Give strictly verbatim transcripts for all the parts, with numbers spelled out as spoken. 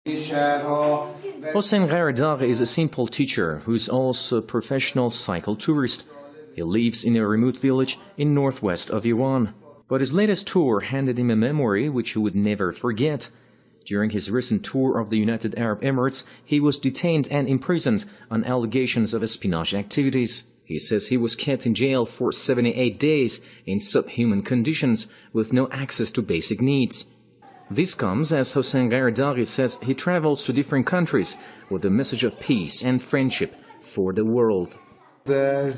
Hossein Gharadaghi is a simple teacher who's also a professional cycle tourist. He lives in a remote village in northwest of Iran. But his latest tour handed him a memory which he would never forget. During his recent tour of the United Arab Emirates, he was detained and imprisoned on allegations of espionage activities. He says he was kept in jail for seventy-eight days in subhuman conditions with no access to basic needs. This comes as Hossein Gharadaghi says he travels to different countries with a message of peace and friendship for the world. I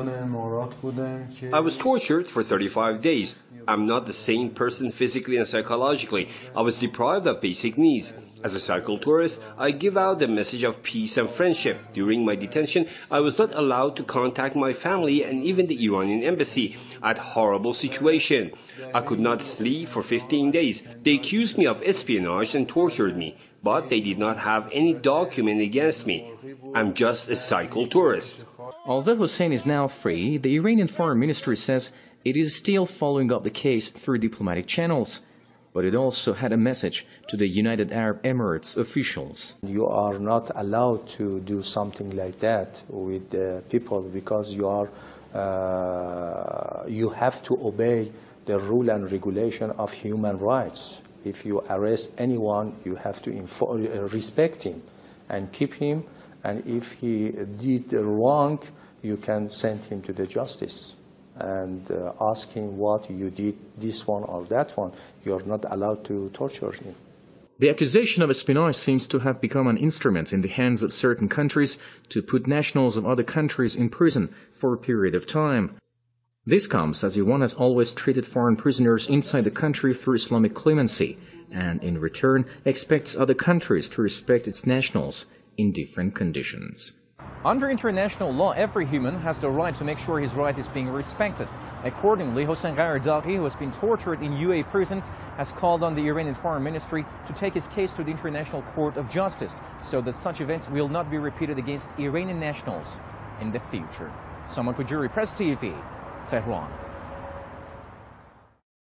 was tortured for thirty-five days. I'm not the same person physically and psychologically. I was deprived of basic needs. As a cycle tourist, I give out the message of peace and friendship. During my detention, I was not allowed to contact my family and even the Iranian embassy. I had a horrible situation. I could not sleep for fifteen days. They accused me of espionage and tortured me, but they did not have any document against me. I'm just a cycle tourist. Although Hossein is now free, the Iranian Foreign Ministry says it is still following up the case through diplomatic channels. But it also had a message to the United Arab Emirates officials. You are not allowed to do something like that with uh, people because you are, uh, you have to obey the rule and regulation of human rights. If you arrest anyone, you have to inform, uh, respect him and keep him. And if he did wrong, you can send him to the justice and uh, ask him what you did, this one or that one. You're not allowed to torture him. The accusation of espionage seems to have become an instrument in the hands of certain countries to put nationals of other countries in prison for a period of time. This comes as Iran has always treated foreign prisoners inside the country through Islamic clemency, and in return expects other countries to respect its nationals in different conditions. Under international law, every human has the right to make sure his right is being respected. Accordingly, Hossein Gharadaghi, who has been tortured in U A E prisons, has called on the Iranian Foreign Ministry to take his case to the International Court of Justice so that such events will not be repeated against Iranian nationals in the future. Saman Kujuri, Press T V, Tehran.